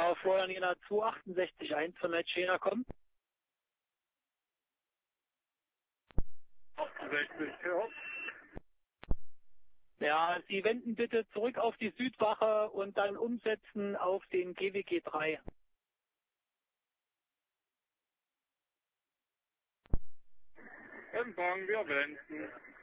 Ja, vorher in der 268.1 von der China kommen. 68, ja. Ja, Sie wenden bitte zurück auf die Südwache und dann umsetzen auf den GWG 3. Empfang, wir wenden.